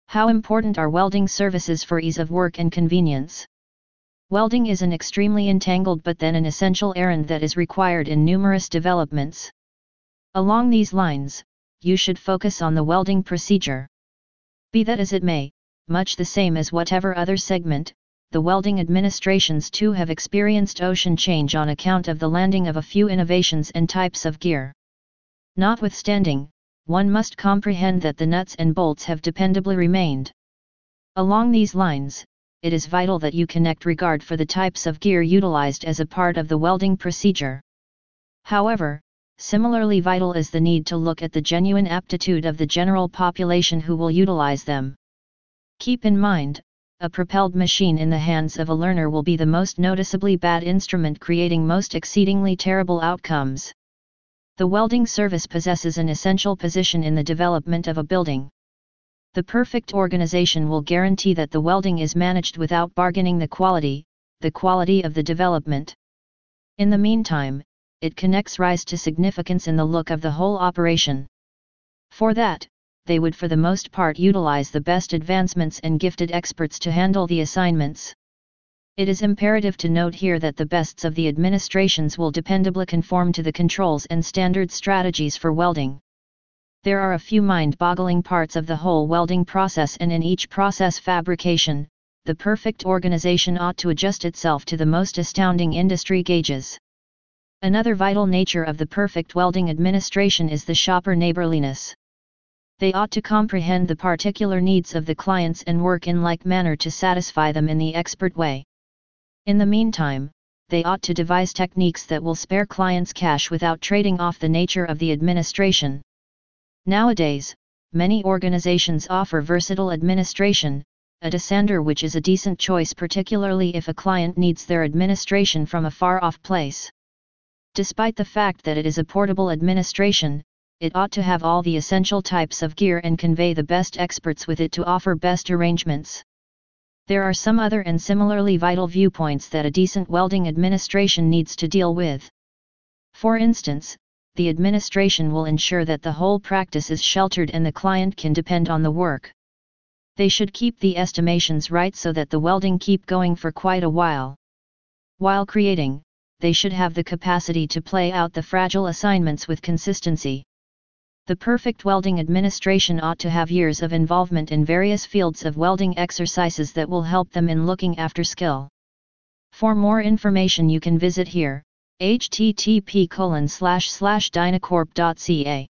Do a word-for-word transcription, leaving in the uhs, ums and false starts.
How important are welding services for ease of work and convenience? Welding is an extremely entangled but then an essential errand that is required in numerous developments. Along these lines, you should focus on the welding procedure. Be that as it may, much the same as whatever other segment, the welding administrations too have experienced ocean change on account of the landing of a few innovations and types of gear. Notwithstanding, one must comprehend that the nuts and bolts have dependably remained. Along these lines, it is vital that you connect regard for the types of gear utilized as a part of the welding procedure. However, similarly vital is the need to look at the genuine aptitude of the general population who will utilize them. Keep in mind, a propelled machine in the hands of a learner will be the most noticeably bad instrument, creating most exceedingly terrible outcomes. The welding service possesses an essential position in the development of a building. The perfect organization will guarantee that the welding is managed without bargaining the quality, the quality of the development. In the meantime, it connects rise to significance in the look of the whole operation. For that, they would for the most part utilize the best advancements and gifted experts to handle the assignments. It is imperative to note here that the bests of the administrations will dependably conform to the controls and standard strategies for welding. There are a few mind-boggling parts of the whole welding process, and in each process fabrication, the perfect organization ought to adjust itself to the most astounding industry gauges. Another vital nature of the perfect welding administration is the shopper neighborliness. They ought to comprehend the particular needs of the clients and work in like manner to satisfy them in the expert way. In the meantime, they ought to devise techniques that will spare clients cash without trading off the nature of the administration. Nowadays, many organizations offer versatile administration, a desander which is a decent choice, particularly if a client needs their administration from a far-off place. Despite the fact that it is a portable administration, it ought to have all the essential types of gear and convey the best experts with it to offer best arrangements. There are some other and similarly vital viewpoints that a decent welding administration needs to deal with. For instance, the administration will ensure that the whole practice is sheltered and the client can depend on the work. They should keep the estimations right so that the welding keep going for quite a while. While creating, they should have the capacity to play out the fragile assignments with consistency. The perfect welding administration ought to have years of involvement in various fields of welding exercises that will help them in looking after skill. For more information you can visit here, h t t p colon slash slash dynacorp dot c a.